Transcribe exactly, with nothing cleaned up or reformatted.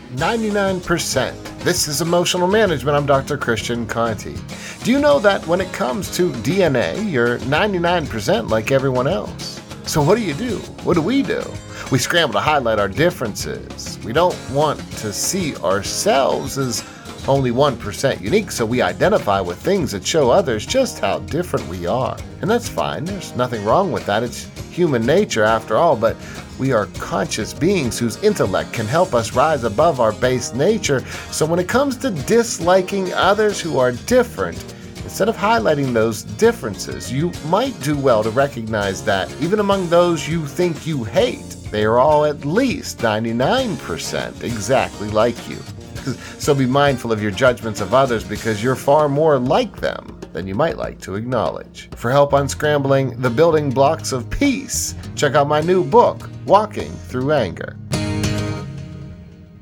ninety-nine percent. This is Emotional Management. I'm Doctor Christian Conti. Do you know that when it comes to D N A, you're ninety-nine percent like everyone else? So what do you do? What do we do? We scramble to highlight our differences. We don't want to see ourselves as only one percent unique, so we identify with things that show others just how different we are. And that's fine. There's nothing wrong with that. It's human nature after all, but we are conscious beings whose intellect can help us rise above our base nature. So when it comes to disliking others who are different, instead of highlighting those differences, you might do well to recognize that even among those you think you hate, they are all at least ninety-nine percent exactly like you. So be mindful of your judgments of others because you're far more like them than you might like to acknowledge. For help unscrambling the building blocks of peace, check out my new book, Walking Through Anger.